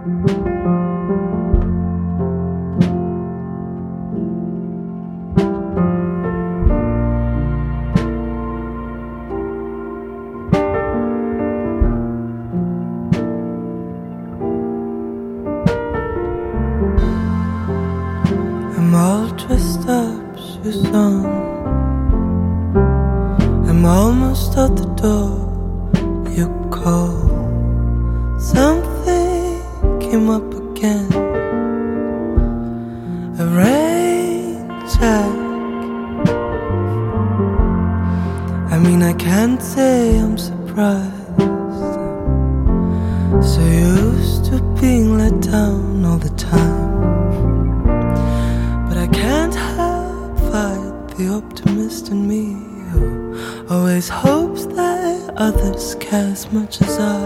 I'm all dressed up, shoes on. I'm almost out the door. You call. Something came up again. A rain check. I mean, I can't say I'm surprised. I'm so used to being let down all the time. But I can't help fight the optimist in me who always hopes that others care as much as I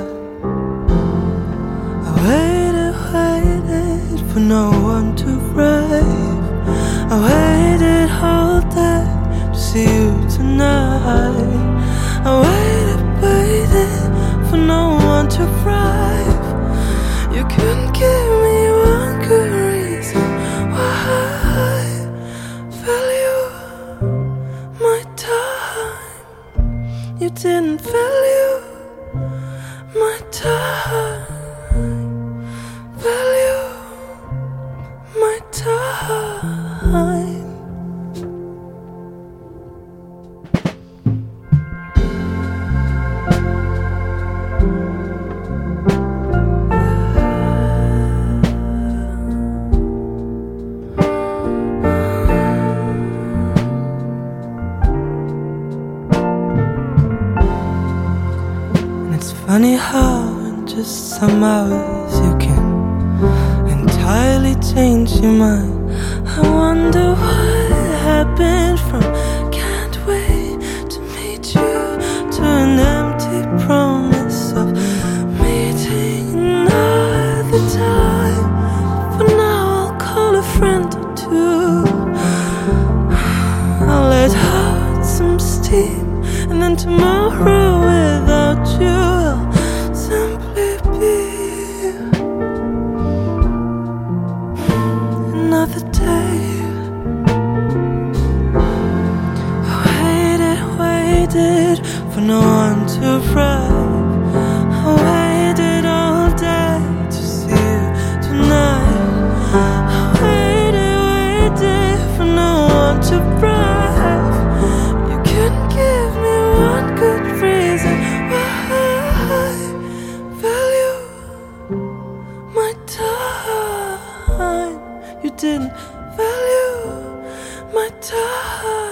waited for no one to brave. I waited all day to see you tonight. I waited for no one to thrive. You couldn't give me one good reason why I value my time. You didn't value my time. Value my time. Funny how in just some hours you can entirely change your mind. I wonder what happened from can't wait to meet you to an empty promise of meeting another time. For now I'll call a friend or two. I'll let out some steam, and then tomorrow without you simply be another day. I waited for no one to arrive. I waited all day to see you tonight. I waited for no one to arrive. You couldn't give me one good reason why I value my time. You didn't value my time.